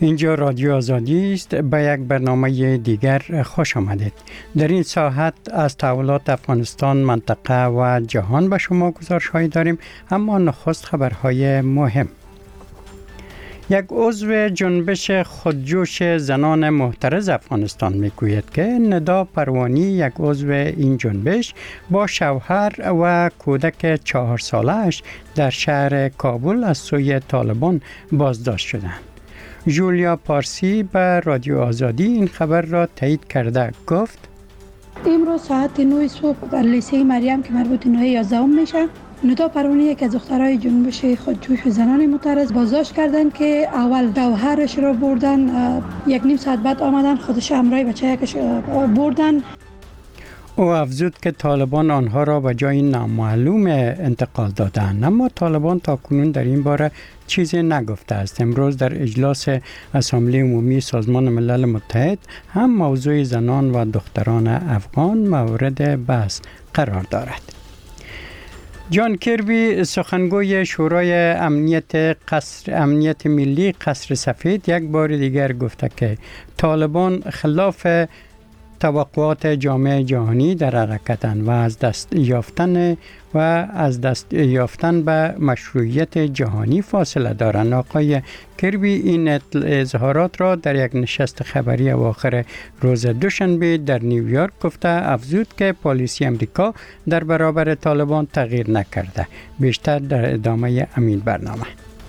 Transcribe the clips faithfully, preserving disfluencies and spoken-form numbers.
اینجا رادیو آزادی است. به یک برنامه دیگر خوش آمدید. در این ساعت از تحولات افغانستان، منطقه و جهان به شما گزارش‌هایی داریم، اما نخست خبرهای مهم. یک عضو جنبش خودجوش زنان محترض افغانستان میگوید که ندا پروانی، یک عضو این جنبش، با شوهر و کودک چهار ساله‌اش در شهر کابل از سوی طالبان بازداشت شدند. جولیا پارسی به رادیو آزادی این خبر را تایید کرده گفت: امروز ساعت نه صبح در لیسه مریم که مربوط نوع یازدهم میشه، ندا پروانی یک از دخترای جنبش خودجوش زنان معترض بازداشت کردند که اول شوهرش را بردن، یک نیم ساعت بعد آمدن خودش همراه بچه‌اش بردن. او افزود که طالبان آنها را به جای نامعلوم انتقال دادند، اما طالبان تاکنون در این باره چیزی نگفته است. امروز در اجلاس اسامبله عمومی سازمان ملل متحد هم موضوع زنان و دختران افغان مورد بحث قرار دارد. جان کربی، سخنگوی شورای امنیت قصر امنیت ملی قصر سفید، یک بار دیگر گفته که طالبان خلاف توقعات جامعه جهانی در حرکتند و از دست یافتن و از دست یافتن به مشروعیت جهانی فاصله دارند. آقای کربی این اظهارات را در یک نشست خبری اواخر روز دوشنبه در نیویورک گفته، افزود که پالیسی امریکا در برابر طالبان تغییر نکرده. بیشتر در ادامه همین برنامه.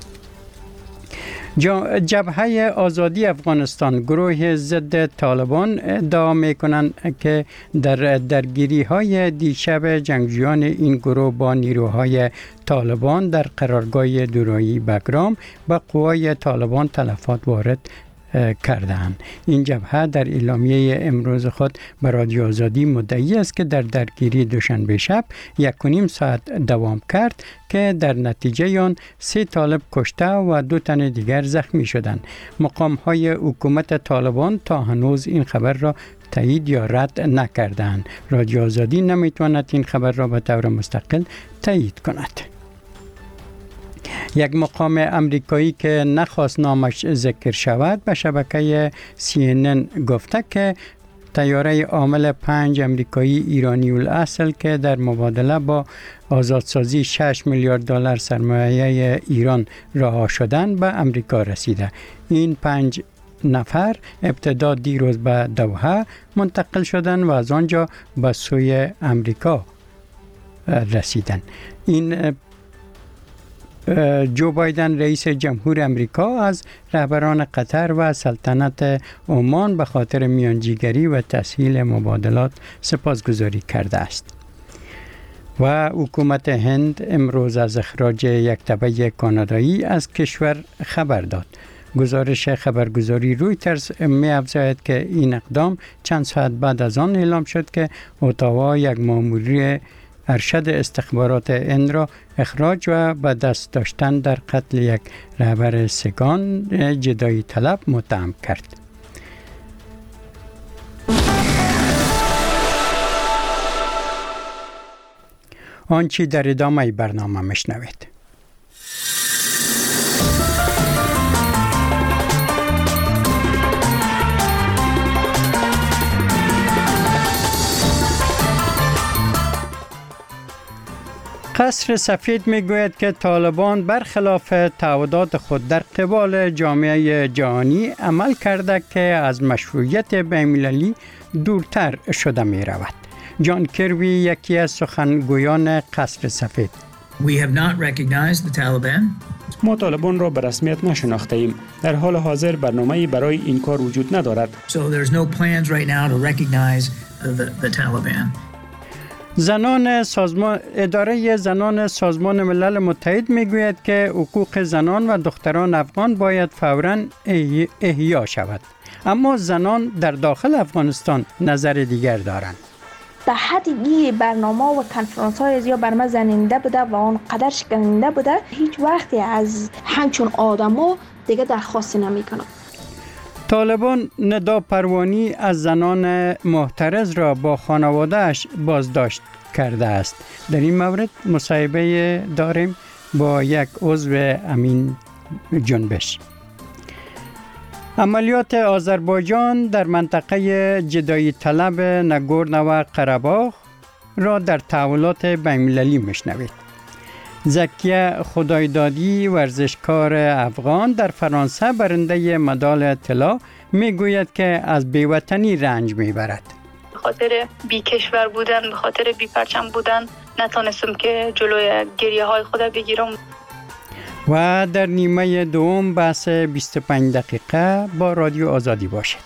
جبهه آزادی افغانستان، گروه ضد طالبان، ادعا می‌کنند که در درگیری های دیشب جنگجویان این گروه با نیروهای طالبان در قرارگاه دورایی بگرام به قوای طالبان تلفات وارد کردند. این جبهه در اعلامیه امروز خود به رادیو آزادی مدعی است که در درگیری دوشنبه شب یک و نیم ساعت دوام کرد که در نتیجه آن سه طالب کشته و دو تن دیگر زخمی شدند. مقام‌های حکومت طالبان تا هنوز این خبر را تایید یا رد نکردند. رادیو آزادی نمیتواند این خبر را به طور مستقل تایید کند. یک مقام امریکایی که نخواست نامش ذکر شود به شبکه سی ان ان گفته که طیاره حامل پنج امریکایی ایرانی الاصل که در مبادله با آزادسازی شش میلیارد دلار سرمایه ایران رها شدند به امریکا رسیده. این پنج نفر ابتدا دیروز به دوحه منتقل شدند و از آنجا به سوی امریکا رسیدند. این جو بایدن رئیس جمهور امریکا از رهبران قطر و سلطنت عمان به خاطر میانجیگری و تسهیل مبادلات سپاسگزاری کرده است. و حکومت هند امروز از اخراج یک تبع کانادایی از کشور خبر داد. گزارش خبرگزاری رویترز می افزاید که این اقدام چند ساعت بعد از آن اعلام شد که اتاوا یک مامور ارشد استخبارات هند را اخراج و به دست داشتن در قتل یک رهبر سگان جدایی طلب متهم کرد. آنچه در ادامه برنامه میشنوید. قصر سفید میگوید که طالبان برخلاف تعهدات خود در قبال جامعه جهانی عمل کرده که از مشروعیت بین‌المللی دورتر شده می رود. جان کربی، یکی از سخنگویان قصر سفید: We have not recognized the Taliban. ما طالبان را به رسمیت نشناخته ایم. در حال حاضر برنامه‌ای برای این کار وجود ندارد. So there's no plans right now to recognize the, the Taliban. زنان سازمان اداره زنان سازمان ملل متحد میگوید که حقوق زنان و دختران افغان باید فوراً احیا شود، اما زنان در داخل افغانستان نظر دیگر دارند. به حد این برنامه و کنفرانس های زیاد بر ما زننده بوده و اون قدر شکننده بوده، هیچ وقتی از همچون آدمو دیگه درخواست نمی کنم. طالبان ندا پروانی از زنان معترض را با خانواده‌اش بازداشت کرده است. در این مورد مصاحبه داریم با یک عضو امین جنبش. عملیات آذربایجان در منطقه جدایی طلب نگورن و قره‌باخ را در تحولات بین‌المللی میشنوید. زکیه خدایدادی ورزشکار افغان در فرانسه برنده مدال طلا میگوید که از بیوطنی رنج میبرد. به خاطر بی کشور بودن، به خاطر بی پرچم بودن نتونستم که جلوی گریه های خود بگیرم. و در نیمه دوم بحث بیست و پنج دقیقه با رادیو آزادی باشید.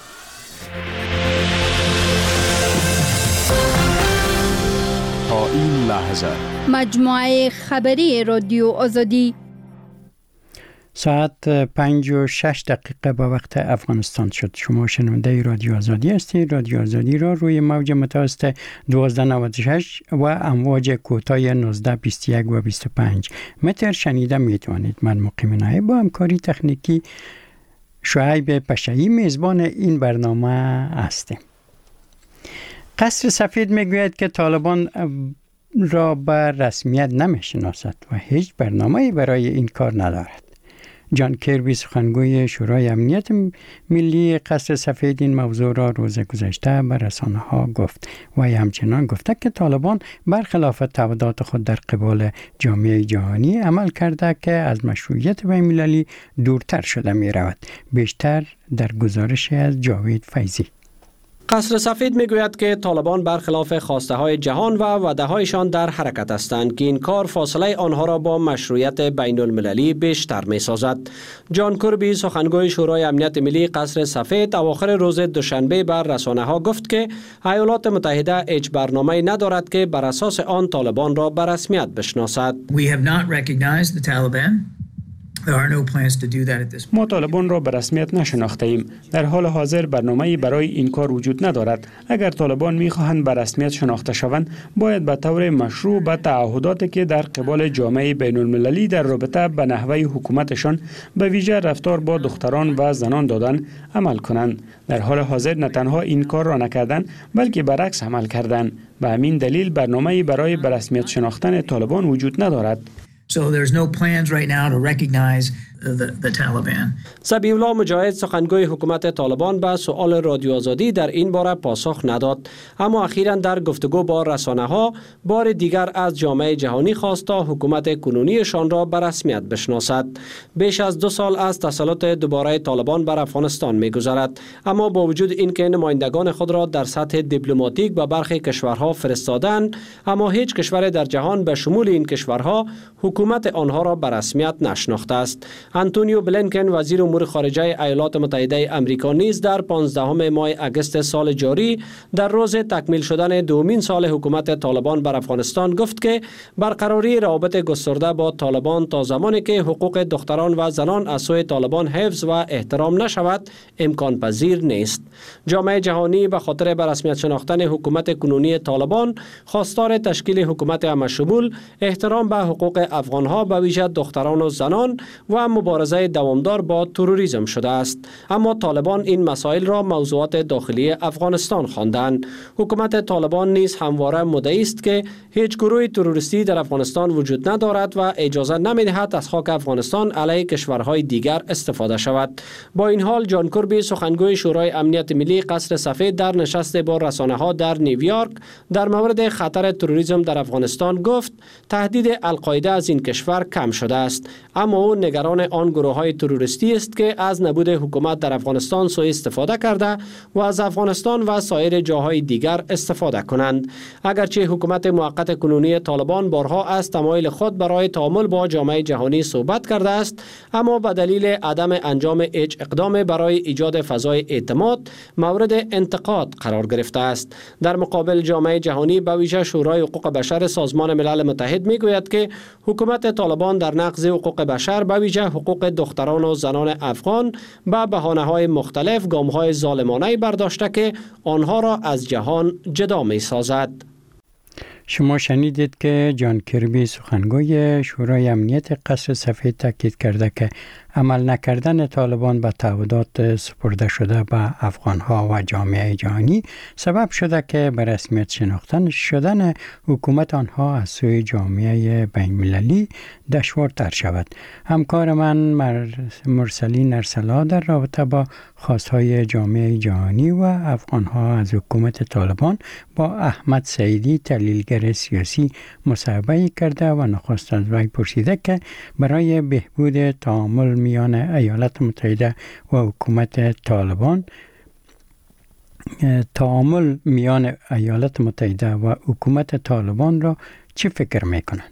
تا این لحظه مجموعه خبری رادیو آزادی ساعت پنج و شش دقیقه با وقت افغانستان شد. شما شنونده رادیو آزادی هستید. رادیو آزادی را روی موج متوسط دوازده نود و شش و امواج کوتاه نوزده بیست و یک و بیست و پنج متر شنیده میتوانید. من مقیم نایب با همکاری تکنیکی شعیب پشایی میزبان این برنامه هستیم. قصر سفید میگوید که طالبان را به رسمیت نمیشناسد و هیچ برنامه‌ای برای این کار ندارد. جان کربی سخنگوی شورای امنیت ملی قصر سفید این موضوع را روز گذشته به رسانه‌ها گفت و همچنان گفته که طالبان برخلاف تعهدات خود در قبال جامعه جهانی عمل کرده که از مشروعیت بین‌المللی دورتر شده می رود. بیشتر در گزارش از جاوید فیضی. قصر سفید میگوید که طالبان برخلاف خواسته های جهان و وعده هایشان در حرکت هستند که این کار فاصله آنها را با مشروعیت بین المللی بیشتر می سازد. جان کربی سخنگوی شورای امنیت ملی قصر سفید اواخر روز دوشنبه بر رسانه ها گفت که ایالات متحده هیچ برنامه‌ای ندارد که بر اساس آن طالبان را به رسمیت بشناسد. We have not recognized the Taliban. ما طالبان را به رسمیت نشناخته ایم. در حال حاضر برنامه‌ای برای این کار وجود ندارد. اگر طالبان می‌خواهند به رسمیت شناخته شوند، باید به طور مشروع به تعهداتی که در قبال جامعه بین‌المللی در رابطه به نحوه حکومتشان به ویژه رفتار با دختران و زنان دادن عمل کنند. در حال حاضر نه تنها این کار را نکردند، بلکه برعکس عمل کردند. به همین دلیل برنامه‌ای برای به رسمیت شناختن طالبان وجود ندارد. So there's no plans right now to recognize the, the Taliban. ذبیح الله مجاهد سخنگوی حکومت طالبان به سؤال رادیو آزادی در این باره پاسخ نداد، اما اخیراً در گفتگو با رسانه ها بار دیگر از جامعه جهانی خواست تا حکومت کنونیشان را به رسمیت بشناسد. بیش از دو سال از تسلط دوباره طالبان بر افغانستان می‌گذرد، اما با وجود اینکه نمایندگان خود را در سطح دیپلماتیک به برخی کشورها فرستادند، اما هیچ کشور در جهان به شمول این کشورها حکومت آنها را به رسمیت نشناخته است. آنتونیو بلینکن وزیر امور خارجه ایالات متحده آمریکا نیز در پانزدهم ماه اگست سال جاری در روز تکمیل شدن دومین سال حکومت طالبان بر افغانستان گفت که برقراری روابط گسترده با طالبان تا زمانی که حقوق دختران و زنان از سوی طالبان حفظ و احترام نشود امکان پذیر نیست. جامعه جهانی به خاطر به رسمیت شناختن حکومت کنونی طالبان خواستار تشکیل حکومت همه‌شمول، احترام به حقوق افغانها به ویژه دختران و زنان و مبارزه دوامدار با تروریسم شده است. اما طالبان این مسائل را موضوعات داخلی افغانستان خواندند. حکومت طالبان نیز همواره مدعی است که هیچ گروه تروریستی در افغانستان وجود ندارد و اجازه نمی‌دهد از خاک افغانستان علیه کشورهای دیگر استفاده شود. با این حال جان کربی سخنگوی شورای امنیت ملی قصر سفید در نشست با رسانه‌ها در نیویورک در مورد خطر تروریسم در افغانستان گفت تهدید القاعده از این کشور کم شده است، اما او نگران آن گروه‌های تروریستی است که از نبود حکومت در افغانستان سوء استفاده کرده و از افغانستان و سایر جاهای دیگر استفاده کنند. اگرچه حکومت موقت کنونی طالبان بارها از تمایل خود برای تعامل با جامعه جهانی صحبت کرده است، اما به دلیل عدم انجام هیچ اقدام برای ایجاد فضای اعتماد مورد انتقاد قرار گرفته است. در مقابل جامعه جهانی به ویژه شورای حقوق بشر سازمان ملل متحد میگوید که حکومت طالبان در نقض حقوق بشر به ویژه حقوق دختران و زنان افغان به بهانه‌های مختلف گام‌های ظالمانه برداشته که آنها را از جهان جدا می‌سازد. شما شنیدید که جان کربی سخنگوی شورای امنیت قصر سفید تاکید کرده که عمل نکردن طالبان به تعهدات سپرده شده به افغانها و جامعه جهانی سبب شده که به رسمیت شناختن شدن حکومت آنها از سوی جامعه بین المللی دشوارتر شود. همکار من مرسلین ارسلا در رابطه با خواستهای جامعه جهانی و افغانها از حکومت طالبان با احمد سعیدی تحلیلگر سیاسی مصاحبه کرده و نخست از وی پرسیده که برای بهبود تعامل میان ایالات متحده و حکومت طالبان تعامل میان ایالات متحده و حکومت طالبان را چی فکر میکنند؟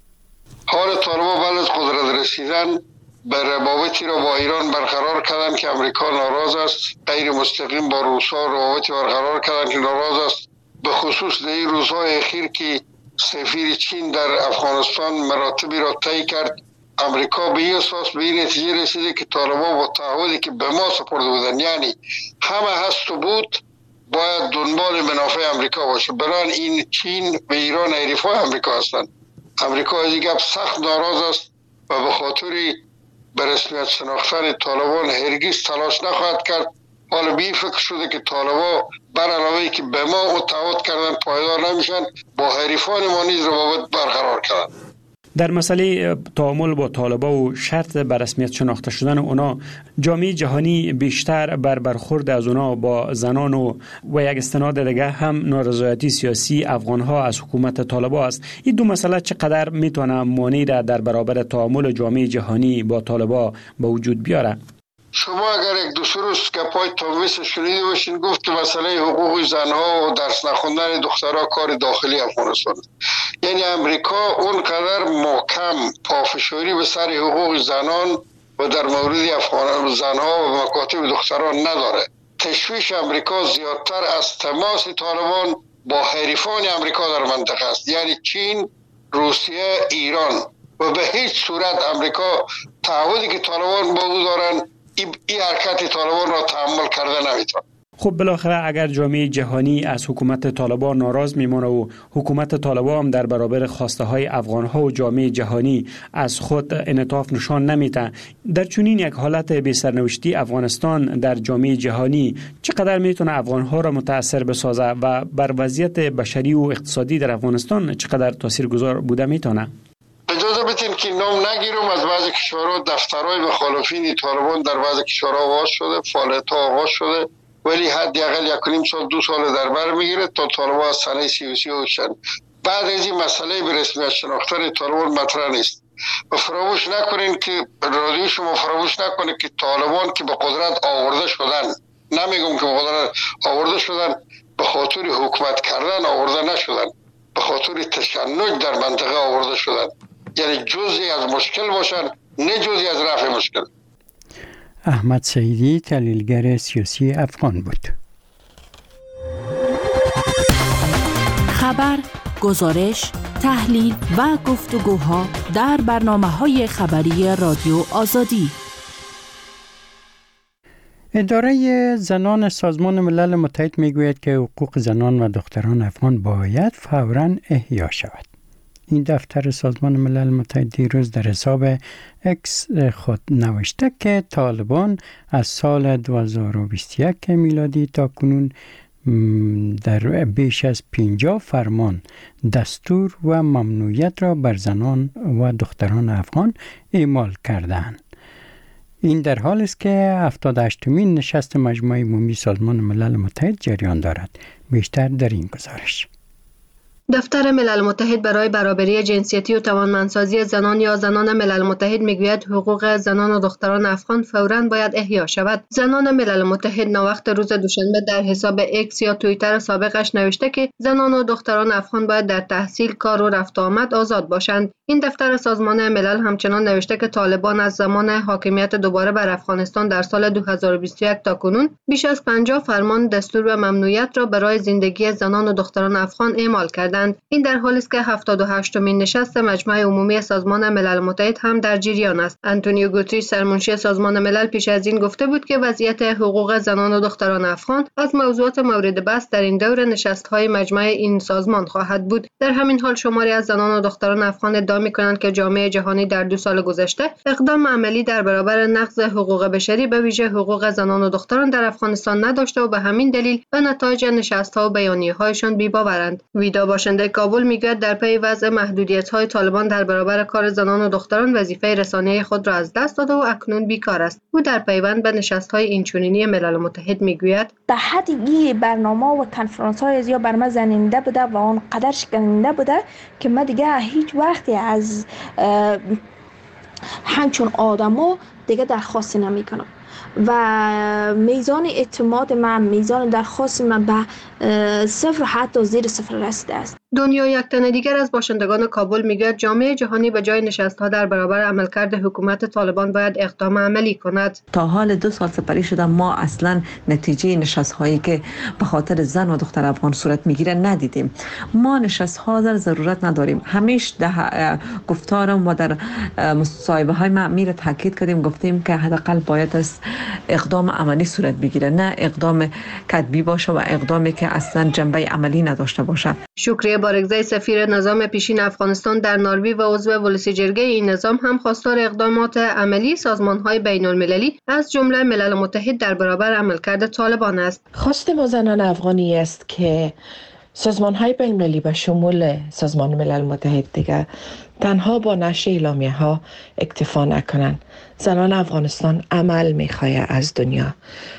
حال طالبان بعد از قدرت رسیدن به روابطی را با ایران برقرار کردند که امریکا ناراض است، غیر مستقیم با روسا روابطی برقرار کردند که ناراض است، به خصوص در این روزهای اخیر که سفیر چین در افغانستان مراتبی را طی کرد. امریکا به این اساس به این نتیجه رسیده که طالبان با تعهدی که به ما سپرده بودن، یعنی همه هست و بود، باید دنبال منافع امریکا باشه. برای این چین و ایران حریفای امریکا هستند. امریکا از این گپ سخت ناراض است و به خاطر به رسمیت شناختن طالبان هرگز تلاش نخواهد کرد. حالا به این فکر شده که طالبان بر علاوه که به ما تعهد کردن پایدار نمیشن، با حریفان ما نیز روابط برقرار کردن. در مسئله تعامل با طالبان و شرط به رسمیت شناخته شدن اونا، جامعه جهانی بیشتر بر برخورد از اونا با زنان و و یک استناد دیگه هم نارضایتی سیاسی افغانها از حکومت طالبان است. این دو مسئله چقدر میتونه مانع را در برابر تعامل جامعه جهانی با طالبان به وجود بیاره؟ شما اگر یک دو سه روز که پای تاویس شنیده باشین، گفت که مسئله حقوق زنها و درس نخوندن دخترها کار داخلی افغانستان است. یعنی امریکا اونقدر محکم پافشاری به سر حقوق زنان و در مورد افغان زنها و مکاتب دختران نداره. تشویش امریکا زیادتر از تماس طالبان با حریفان امریکا در منطقه است، یعنی چین، روسیه، ایران. و به هیچ صورت امریکا تعهدی که طالبان با او دارن این حرکت طالبان را تحمل کرده نمیتونه. خب بالاخره اگر جامعه جهانی از حکومت طالبان ناراض میمونه و حکومت طالبان هم در برابر خواسته های افغان ها و جامعه جهانی از خود انعطاف نشان نمیده، در چنین یک حالت بی سرنوشتی افغانستان در جامعه جهانی چقدر میتونه افغان ها را متاثر بسازه و بر وضعیت بشری و اقتصادی در افغانستان چقدر تاثیرگذار بوده میتونه؟ اجازه بدین که نام نگیرم. از بعضی کشورها دفترهای مخالفین طالبان در بعضی کشورها آغاز شده، فعالیت‌ها آغاز شده، ولی حداقل یک و نیم سال دو سال در بر میگیره تا طالبان از صحنه سیاسی اوشن. بعد از این مسئله به رسمیت شناختن طالبان مطرح نیست. و فراموش نکنین که رادیو شما فراموش نکنه که طالبان که به قدرت آورده شدن، نمیگم که به قدرت آورده شدن، به خاطر حکومت کردن آورده نشدن، به خاطر تشنج در منطقه آورده شدن. یعنی جزئی از مشکل باشن، نه جزئی از رفع مشکل. احمد سعیدی تحلیلگر سیاسی افغان بود. خبر، گزارش، تحلیل و گفتگوها در برنامه‌های خبری رادیو آزادی. اداره زنان سازمان ملل متحد میگوید که حقوق زنان و دختران افغان باید فوراً احیا شود. این دفتر سازمان ملل متحد دیروز در حساب اکس خود نوشته که طالبان از سال دو هزار و بیست و یک میلادی تا کنون در بیش از پنجاه فرمان، دستور و ممنوعیت را بر زنان و دختران افغان اعمال کردند. این در حالی است که هفتاد و هشتمین نشست مجمع عمومی سازمان ملل متحد جریان دارد. بیشتر در این گزارش. دفتر ملل متحد برای برابری جنسیتی و توانمندسازی زنان یا زنان ملل متحد میگوید حقوق زنان و دختران افغان فوراً باید احیا شود. زنان ملل متحد ناوقت روز دوشنبه در حساب اکس یا توییتر سابقش نوشته که زنان و دختران افغان باید در تحصیل، کار و رفت و آمد آزاد باشند. این دفتر سازمان ملل همچنان نوشته که طالبان از زمان حاکمیت دوباره بر افغانستان در سال دو هزار و بیست و یک تا کنون بیش از پنجاه فرمان، دستور و ممنوعیت را برای زندگی زنان و دختران افغان اعمال کردند. بودند. این در حالی است که هفتاد و هشتمین نشست مجمع عمومی سازمان ملل متحد هم در جریان است. آنتونیو گوتریش سرمنشی سازمان ملل پیش از این گفته بود که وضعیت حقوق زنان و دختران افغان از موضوعات مورد بحث در این دور نشست‌های مجمع این سازمان خواهد بود. در همین حال شماری از زنان و دختران افغان ادعا می‌کنند که جامعه جهانی در دو سال گذشته اقدام عملی در برابر نقض حقوق بشری به ویژه حقوق زنان و دختران در افغانستان نداشته و به همین دلیل به نتایج نشست‌ها و بیانیه‌هایشان بی‌باورند. ویدا باشنده کابل میگوید در پی وضع محدودیت‌های طالبان در برابر کار زنان و دختران وظیفه رسانه خود را از دست داده و اکنون بیکار است. او در پیوند به نشست‌های اینچنینی ملل متحد میگوید به حدی برنامه و کنفرانس‌های زیاد بر من زننده بوده و اون قدر شکننده بوده که من دیگه هیچ وقتی از همچون آدمو دیگه درخواست نمی کنم و میزان اعتماد من، میزان درخواست من به صفر حتی زیر صفر رسیده است. دنیا یک تن دیگر از باشندگان کابل میگوید جامعه جهانی به جای نشست‌ها در برابر عملکرد حکومت طالبان باید اقدام عملی کند. تا حال دو سال سپری شده ما اصلا نتیجه نشست‌هایی که به خاطر زن و دختر افغان صورت میگیره ندیدیم. ما نشست‌ها در ضرورت نداریم. همیشه در گفتارم و در مصاحبه‌های ما میره تاکید کردیم، گفتیم که حداقل باید از اقدام عملی صورت بگیره، نه اقدام کتبی باشه و اقدامی که اصلا جنبه عملی نداشته باشه. شکریه بارگزای سفیر نظام پیشین افغانستان در نروژ و عضو ولسی جرگه این نظام هم خواستار اقدامات عملی سازمان‌های بین‌المللی از جمله ملل متحد در برابر عملکرد طالبان است. خواست ما زنان افغانی است که سازمان‌های بین‌المللی به شمول سازمان ملل متحد دیگر تنها با نشر اعلامیه‌ها اکتفا نکنند. زنان افغانستان عمل می‌خواهند از دنیا.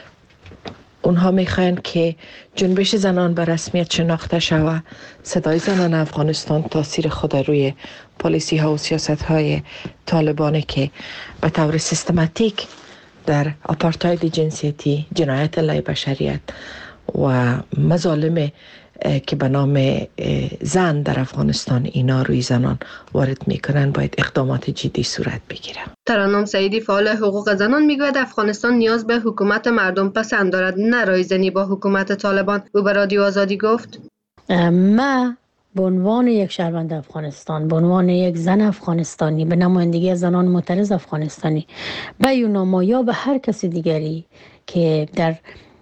اونها میخواین که جنبش زنان به رسمیت شناخته شود. صدای زنان افغانستان تاثیر خود روی پالیسی ها و سیاست های طالبانه که به طور سیستماتیک در آپارتاید جنسیتی، جنایت علیه بشریت و مظالم که به نام زن در افغانستان اینا روی زنان وارد میکنن باید اقدامات جدی صورت بگیره. ترنم سعیدی فعال حقوق زنان میگوید افغانستان نیاز به حکومت مردم پسند دارد، نه رایزنی با حکومت طالبان. او به رادیو آزادی گفت ما به عنوان یک شهروند افغانستان، به عنوان یک زن افغانستانی، به نمایندگی زنان معترض افغانستانی، به یوناما یا به هر کسی دیگری که در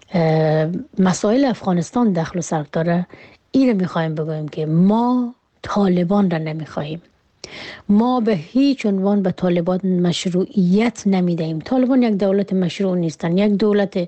مسائل افغانستان دخل و سر داره، این رو میخوایم بگویم که ما طالبان را نمیخواهیم. ما به هیچ عنوان به طالبان مشروعیت نمیدهیم. طالبان یک دولت مشروع نیستن، یک دولت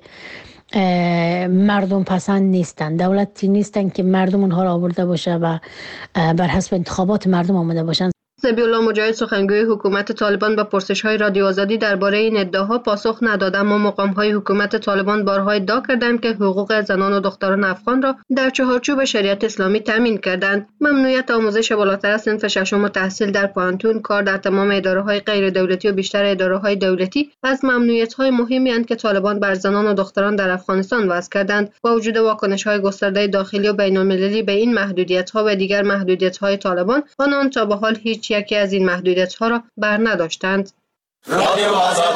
مردم پسند نیستن، دولتی نیستن که مردم اونها را آورده باشه و بر حسب انتخابات مردم آمده باشن. ذبیح الله مجاهد سخنگوی حکومت طالبان به پرسش‌های رادیو آزادی درباره این ادعاها پاسخ نداد، اما مقام‌های حکومت طالبان بارها ادعا کردند که حقوق زنان و دختران افغان را در چهارچوب شریعت اسلامی تامین کردند. ممنوعیت آموزش بالاتر از صنف ششم و تحصیل در پانتون، کار در تمام اداره‌های غیر دولتی و بیشتر اداره‌های دولتی از ممنوعیت‌های مهمی اند که طالبان بر زنان و دختران در افغانستان وضع کردند. با وجود واکنش‌های گسترده داخلی و بین‌المللی به این محدودیت‌ها و دیگر محدودیت‌های طالبان، آنان تا به حال هیچ یکی از این محدودیت‌ها را بر نداشتند. رادیو آزادی.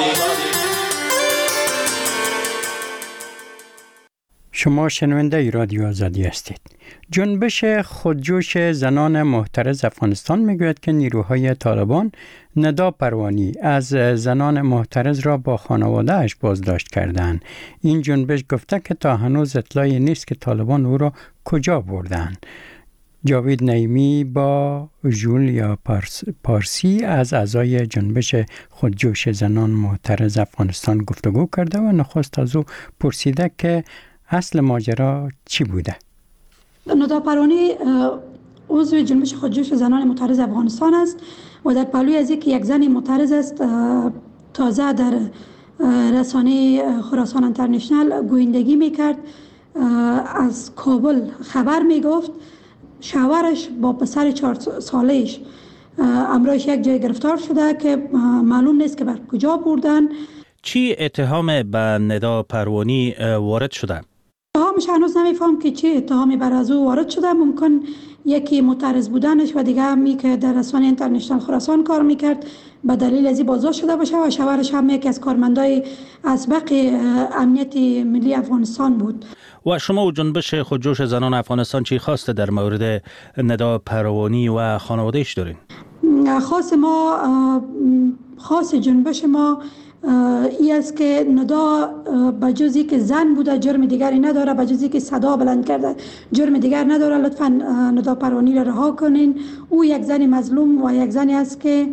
شما شنونده رادیو آزادی هستید. جنبش خودجوش زنان محترض افغانستان میگوید که نیروهای طالبان ندا پروانی از زنان محترض را با خانواده‌اش بازداشت کردند. این جنبش گفته که تا هنوز اطلاعی نیست که طالبان او را کجا بردند. جاوید نعیمی با جولیا پارس پارسی از اعضای جنبش خودجوش زنان محترض افغانستان گفتگو کرده و نخست از او پرسیده که اصل ماجرا چی بوده. ندا پروانی عضو جنبش خودجوش زنان معترض افغانستان است و در پهلوی از اینکه یک زن معترض است تازه در رسانه خراسان اینترنشنال گویندگی میکرد، از کابل خبر میگفت، شوهرش با پسر چهار سالهش امروز یک جای گرفتار شده که معلوم نیست که بر کجا بردن. چی اتهام به ندا پروانی وارد شده؟ اتهامش هنوز نمیفهم که چی اتهامی بر از او وارد شده. ممکن یکی معترض بودنش و دیگه همی که در رسانه اینترنشنال خراسان کار میکرد به دلیل ازی بازداشت شده باشه و شوهرش هم یکی از کارمندای اسبق امنیت ملی افغانستان بود. و شما و جنبش خودجوش زنان افغانستان چی خواسته در مورد ندا پروانی و خانوادهش دارین؟ خاص ما خاص جنبش ما ای است که ندا بجزی که زن بوده جرم دیگری نداره، بجزی که صدا بلند کرده جرم دیگر نداره. لطفا ندا پروانی را رها کنین. او یک زن مظلوم و یک زنی است که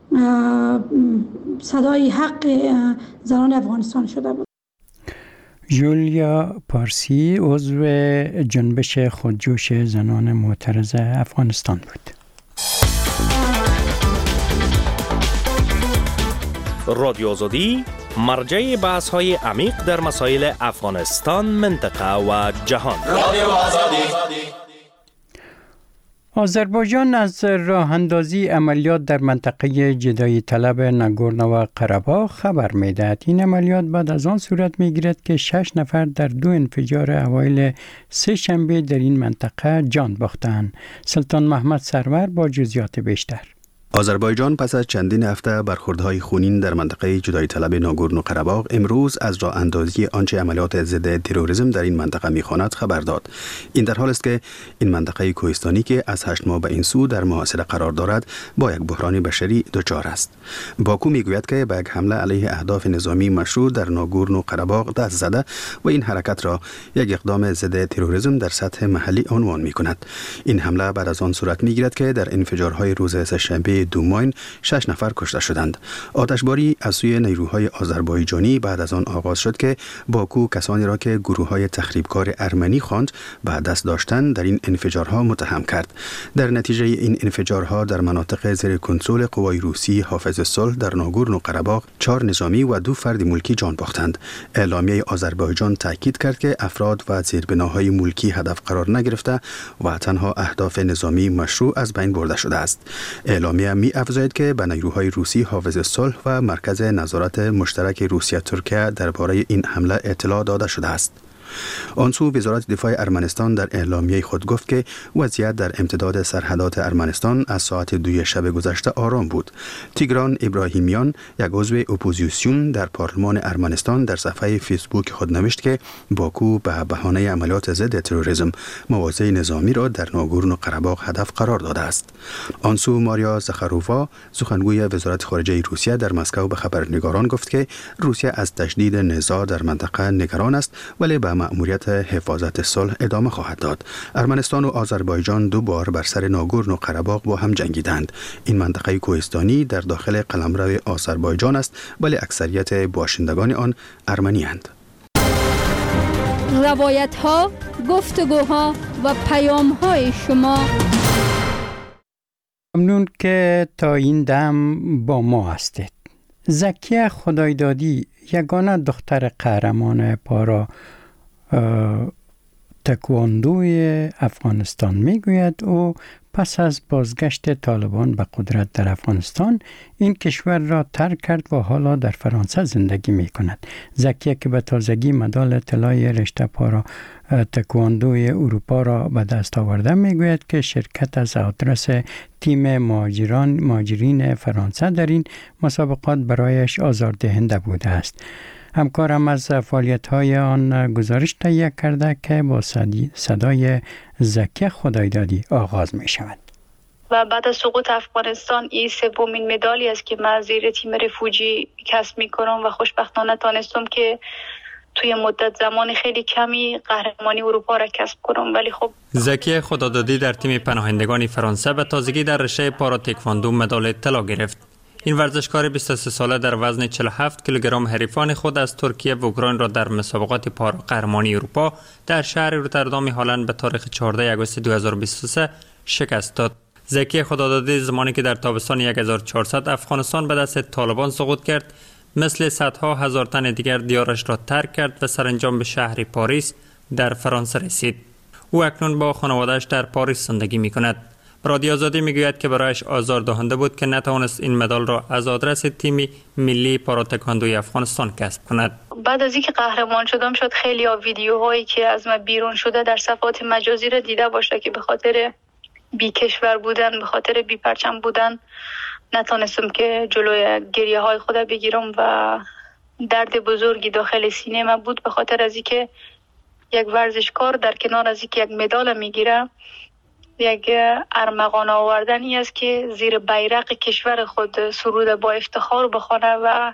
صدای حق زنان افغانستان شده بود. جولیا پارسی عضو جنبش خودجوش زنان معترض افغانستان بود. رادیو آزادی مرجع بحث های عمیق در مسائل افغانستان، منطقه و جهان. رادیو آزادی. آذربایجان از راه اندازی عملیات در منطقه جدایی طلب ناگورنو قره‌باغ خبر می‌دهد. این عملیات بعد از آن صورت می‌گیرد که شش نفر در دو انفجار اوایل سه شنبه در این منطقه جان باختند. سلطان محمد سرور با جزئیات بیشتر. آذربایجان پس از چندین هفته برخوردهای خونین در منطقه جدایی طلب ناگورنو قره‌باغ امروز از راه اندازی آنچه عملیات ضد تروریسم در این منطقه می‌خواند خبر داد. این در حال است که این منطقه کوهستانی که از هشت ماه به این سو در محاصره قرار دارد با یک بحران بشری دچار است. باکو میگوید که به یک حمله علیه اهداف نظامی مشروع در ناگورنو قره‌باغ دست زده و این حرکت را یک اقدام ضد تروریسم در سطح محلی عنوان می‌کند. این حمله بعد از آن صورت می‌گیرد که در انفجارهای روز سه‌شنبه دوماین شش نفر کشته شدند. آتشباری از سوی نیروهای آذربایجانی بعد از آن آغاز شد که باکو کسانی را که گروه‌های تخریبکار ارمنی خواند به دست داشتن در این انفجارها متهم کرد. در نتیجه این انفجارها در مناطق زیر کنترل قوای روسی حافظ صلح در ناگورنو قره‌باغ چهار نظامی و دو فرد ملکی جان باختند. اعلامیه آذربایجان تاکید کرد که افراد و زیربناهای ملکی هدف قرار نگرفته و تنها اهداف نظامی مشروع از بین برده شده است. اعلامیه می افزاید که به نیروهای روسی حافظ صلح و مرکز نظارت مشترک روسیه ترکیه درباره این حمله اطلاع داده شده است. آنسو وزارت دفاع ارمنستان در اعلامیه خود گفت که وضعیت در امتداد سرحدات ارمنستان از ساعت دوی شب گذشته آرام بود. تیگران ابراهیمیان، یک عضو اپوزیسیون در پارلمان ارمنستان، در صفحه فیسبوک خود نوشت که باکو به بهانه عملیات ضد تروریسم مواضع نظامی را در ناگورنو قره‌باغ هدف قرار داده است. آنسو ماریا زخارووا، سخنگوی وزارت خارجه روسیه، در مسکو به خبرنگاران گفت که روسیه از تشدید نزاع در منطقه نگران است ولی به مأموریت حفاظت صلح ادامه خواهد داد. ارمنستان و آذربایجان دو بار بر سر ناگورنو قره‌باغ با هم جنگیدند. این منطقه کوهستانی در داخل قلمرو آذربایجان است ولی اکثریت باشندگان آن ارمنی اند. روایت ها، گفتگوها و پیام های شما. ممنون که تا این دم با ما هستید. زکیه خدایدادی، یگانه دختر قهرمان پارا تکواندوی افغانستان، میگوید او پس از بازگشت طالبان به قدرت در افغانستان این کشور را ترک کرد و حالا در فرانسه زندگی می کند. زکیه که به تازگی مدال طلای رشته پارا تکواندوی اروپا را به دست آورده میگوید که شرکت از آدرس تیم مهاجران مهاجرین فرانسه در این مسابقات برایش آزاردهنده بوده است. همکارم از فعالیت‌های آن گزارش تهیه کرده که با صدای زکیه خدایدادی آغاز می شود. و بعد از سقوط افغانستان این سومین مدالی است که من زیر تیم رفوجی کسب می‌کنم و خوشبختانه تانستم که توی مدت زمان خیلی کمی قهرمانی اروپا را کسب کنم. ولی خب زکیه خدایدادی در تیم پناهندگان فرانسه به تازگی در رشته پارا تکواندو مدال طلا گرفت. این ورزشکار بیست و سه ساله در وزن چهل و هفت کیلوگرم حریفان خود از ترکیه و اوکراین را در مسابقات پارا قهرمانی اروپا در شهر روتردام هلند به تاریخ چهاردهم آگوست دو هزار و بیست و سه شکست داد. زکیه خدایدادی زمانی که در تابستان هزار و چهارصد افغانستان به دست طالبان سقوط کرد، مثل صدها هزار تن دیگر دیارش را ترک کرد و سرانجام به شهر پاریس در فرانسه رسید. او اکنون با خانواده‌اش در پاریس زندگی می‌کند. رادیو آزادی میگوید که برایش آزاردهنده بود که نتوانست این مدال را از آدرس تیم ملی پارا تکواندوی افغانستان کسب کند. بعد از اینکه قهرمان شدم شد خیلی ها ویدیوهایی که از من بیرون شده در صفحات مجازی را دیده باشه که به خاطر بی کشور بودن، به خاطر بی پرچم بودن نتونستم که جلوی گریه های خودم بگیرم و درد بزرگی داخل سینه من بود، به خاطر از اینکه یک ورزشکار در کنار از اینکه یک مدال میگیره یک ارمغان آوردنی است که زیر بیرق کشور خود سرود با افتخار بخونه و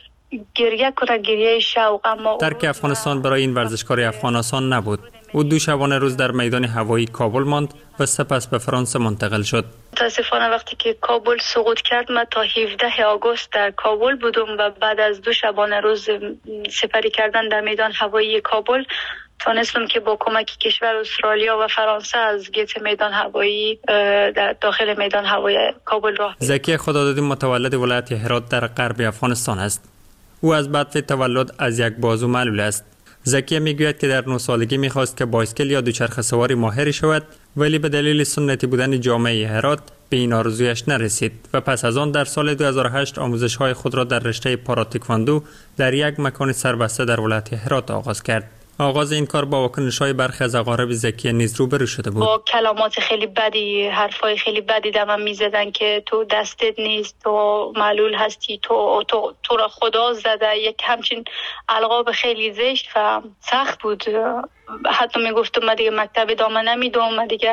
گریه کنه، گریه شوق. اما ترک افغانستان برای این ورزشکار افغان آسان نبود. او دو شبانه روز در میدان هوایی کابل ماند و سپس به فرانسه منتقل شد. متاسفانه وقتی که کابل سقوط کرد من تا هفدهم آگوست در کابل بودم و بعد از دو شبانه روز سپری کردن در میدان هوایی کابل تونستم که با کمک کشور استرالیا و فرانسه از گیت میدان هوایی در داخل میدان هوایی کابل راه برم. زکی خدادادی متولد ولایت هرات در غرب افغانستان است. او از بعد تولد از یک بازو معلول است. زکی میگوید که در نه سالگی میخواست که بایسکل یا دوچرخه سواری ماهر شود، ولی به دلیل سنتی بودن جامعه هرات به این آرزویش نرسید و پس از آن در سال دو هزار و هشت آموزش‌های خود را در رشته پاراتیکواندو در یک مکان سربسته در ولایت هرات آغاز کرد. آغاز این کار با واکنش‌های برخی از اقارب زکی نیز روبرو شده بود. با کلمات خیلی بدی، حرفای خیلی بدی در من می‌زدن که تو دستت نیست، تو معلول هستی، تو تو, تو را خدا زده، یک همچین القاب خیلی زشت و سخت بود. حتی میگفتم من دیگه مکتب ادامه نمیدم، من دیگه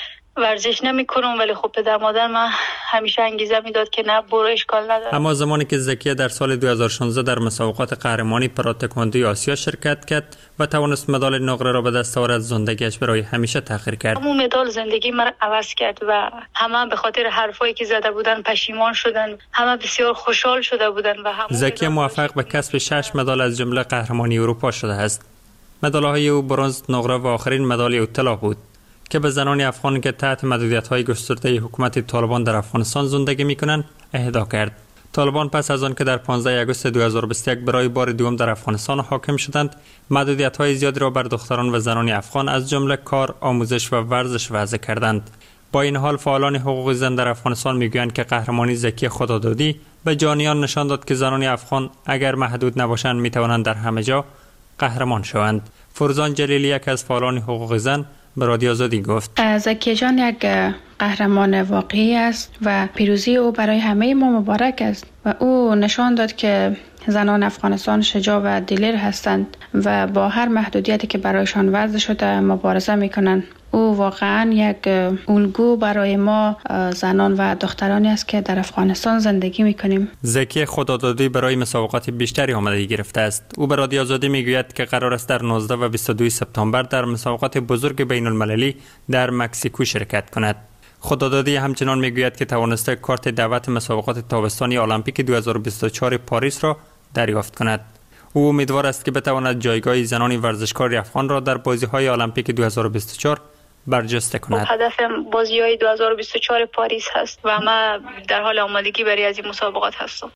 ورزش نمی کنم، ولی خب پدر مادر من همیشه انگیزه میداد که نه، برو، اشکال نداره. اما زمانی که زکیه در سال دو هزار و شانزده در مسابقات قهرمانی پراتکواندوی آسیا شرکت کرد و توانست مدال نقره را به دست آورد، زندگیش برای همیشه تغییر کرد. همون مدال زندگی من عوض کرد و همه به خاطر حرفایی که زده بودن پشیمان شدن، همه بسیار خوشحال شده بودن و همون زکیه موفق به کسب شش مدال از جمله قهرمانی اروپا شده است. مدال‌های او برنز، نقره و آخرین مدال طلا بود که به زنان افغان که تحت محدودیت‌های گسترده حکومت طالبان در افغانستان زندگی می‌کنند اهدا کرد. طالبان پس از آن که در پانزده آگوست دو هزار و بیست و یک برای بار دوم در افغانستان حاکم شدند، محدودیت‌های زیادی را بر دختران و زنان افغان از جمله کار، آموزش و ورزش وضع کردند. با این حال فعالان حقوق زن در افغانستان می‌گویند که قهرمانی زکی خدادادی به جانیان نشان داد که زنان افغان اگر محدود نباشند می‌توانند در همه جا قهرمان شوند. فرزان جلیلی یک از فعالان حقوق زن به رادیو آزادی گفت زکی جان یک قهرمان واقعی است و پیروزی او برای همه ما مبارک است و او نشان داد که زنان افغانستان شجاع و دلیر هستند و با هر محدودیتی که برایشان وضع شده مبارزه میکنند. او واقعا یک الگو برای ما زنان و دخترانی است که در افغانستان زندگی میکنیم. زکی خدادادی برای مسابقات بیشتری آمادگی گرفته است. او به رادیو آزادی میگوید که قرار است در نوزده و بیست و دو سپتامبر در مسابقات بزرگ بین المللی در مکزیکو شرکت کند. خدادادی همچنان میگوید که توانسته کارت دعوت مسابقات تابستانی المپیک دو هزار و بیست و چهار پاریس را دریافت کند. او امیدوار است که بتواند جایگاه زنان ورزشکار افغان را در بازی‌های المپیک دو هزار و بیست و چهار برجسته کند. هدف بازی‌های دو هزار و بیست و چهار پاریس هست و من در حال آمادگی برای از این مسابقات هستم.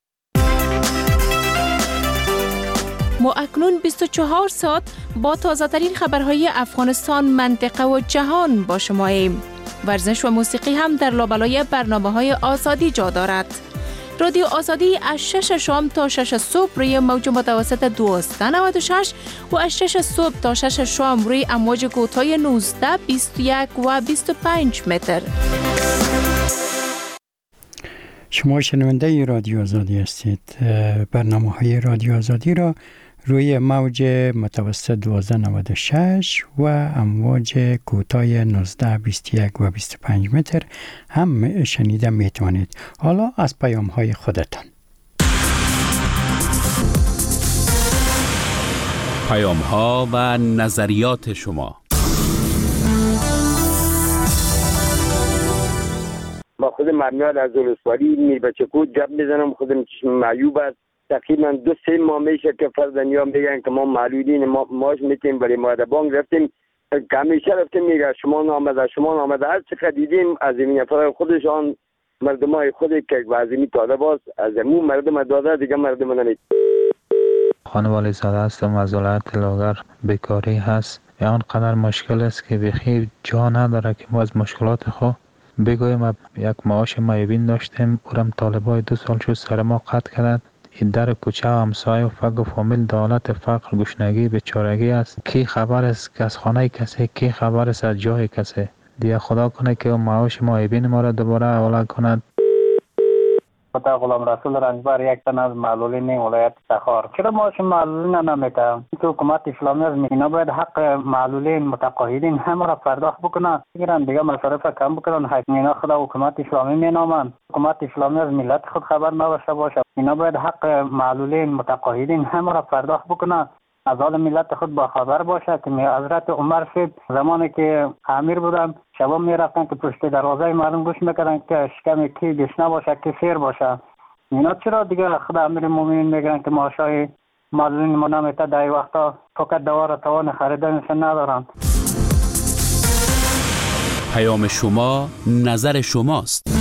ما اکنون بیست و چهار ساعت با تازه‌ترین خبرهای افغانستان، منطقه و جهان با شماییم. ورزش و موسیقی هم در لابلای برنامه‌های آزادی جا دارد. رادیو آزادی از شش شام تا شش صبح روی موج متوسط دویست و نود و شش و از شش صبح تا شش شام روی امواج کوتاه نوزده، بیست و یک و بیست و پنج متر. شما شنونده رادیو آزادی هستید. برنامه‌های رادیو آزادی را روی موج متوسط دویست و نود و شش و امواج کوتاه نوزده، بیست و یک و بیست و پنج متر هم شنیده میتوانید. حالا از پیام های خودتان. پیام ها و نظریات شما. با خود مرمیاد از ولسوالی میربچه جب میزنم. خودم چشم معیوب است. تقریبا دو سه ماه میشه که فرزندیان میگن که ما معلولین، ما ماش میتیم برای مادر بانک رفتیم که همیشه رفتیم میگه شما نامده شما نامده. هر چقدر دیدیم از این نفر خودشان مردمای خودی که وزیمی طالب است از امون مردم داده دیگه مردم نمید. خانوالی زاده هستم از ولایت لاغر. بیکاری هست یا قدر مشکل است که بخیر جا نداره که ما از مشکلات خود بگویم. یک معاش معیوبین داشتیم، اورم طالبای دو سال شد سر ما قطع کردند. این در کوچه و همسایه و فقر و فامیل دولت فقر گشنگی بیچارگی است. کی خبر است که از خانه کسی، کی خبر است از جای کسی. دیگه خدا کنه که معاش معیبین ما را دوباره حواله کند. خدا غلام رسول رنجبر یک تن از معلولین ولایت تخار. چرا معاش معلولین نمیده؟ تو حکومت اسلامی از اینا باید حق معلولین متقاعدین هم را پرداخت بکنن، بگیرن دیگه مصارف کم بکنن. اینا خدا حکومت اسلامی مینامن. حکومت اسلامی از ملت خود خبر نداشته باشه. اینا باید حق معلولین متقاعدین هم را پرداخت بکنن، از حال ملت خود با خبر باشه که حضرت عمر صاحب زمانی که امیر بودن شبا می رفتن که پشت دروازه مردم گوش میکردن که شکم کی گشنه باشه که سیر باشه. اینا چرا دیگه خدا امیر مومنین میگن که معاشای معلولین ما نمیته؟ در وقتا فقط دوار توان خریدنش ندارن. پیام شما نظر شماست.